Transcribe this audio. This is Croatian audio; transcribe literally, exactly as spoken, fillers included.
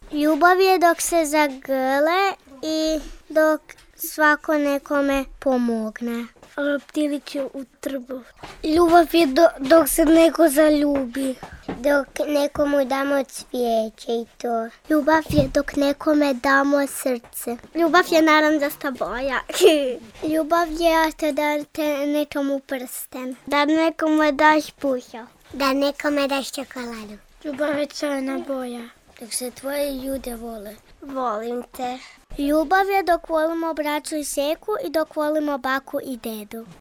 Ljubav je dok se zagrle i dok svako nekome pomogne. Leptirići u trbu. Ljubav je do, dok se neko zaljubi. Dok nekomu damo cvijeće i to. Ljubav je dok nekome damo srce. Ljubav je naranđasta boja. Ljubav je da date nekomu prsten. Da nekomu daš pušo. Da nekome daš čokoladu. Ljubav je crna boja. Dok se tvoje ljude vole. Volim te. Ljubav je dok volimo braću i seku i dok volimo baku i dedu.